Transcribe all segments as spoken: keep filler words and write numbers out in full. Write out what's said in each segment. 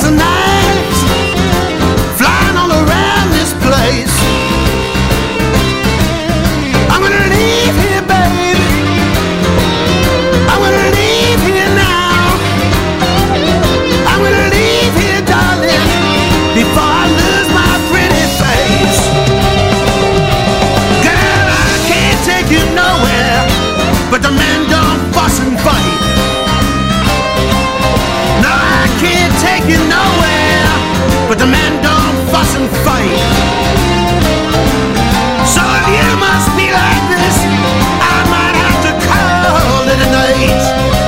bottles and knives flying all around this place. I'm gonna leave here, baby. I'm gonna leave here now. I'm gonna leave here, darling, before I lose my pretty face. Girl, I can't take you nowhere, but the men don't fuss and fight. No, I can't take you nowhere, but the men don't fuss and fight. So if you must be like this, I might have to call it a night.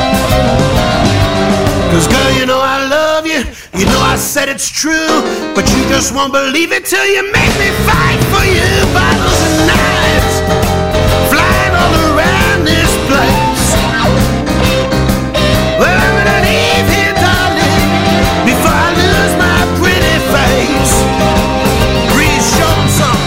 Cause girl, you know I love you, you know I said it's true, but you just won't believe it till you make me fight for you. Bottles and knives flying all around this place. Well, I'm gonna leave here, darling, before I lose my pretty face. Breeze, show 'em something.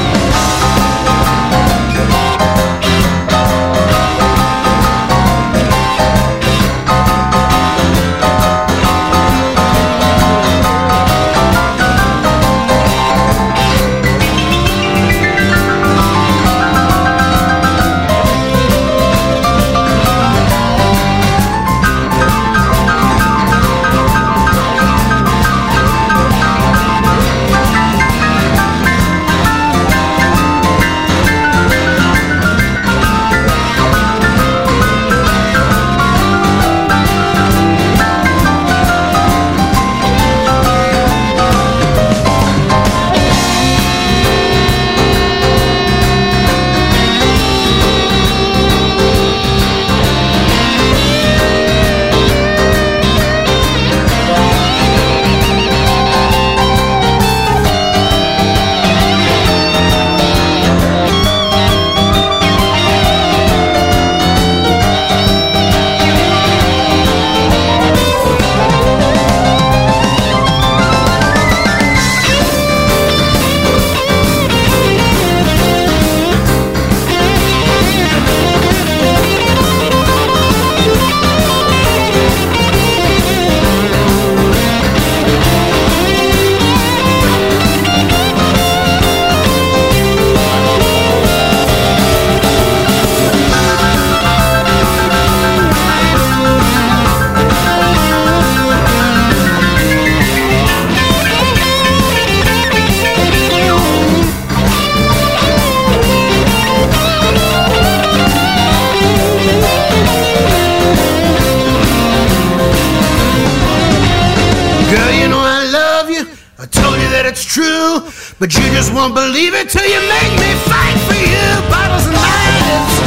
Girl, you know I love you, I told you that it's true, but you just won't believe it till you make me fight for you. Bottles and knives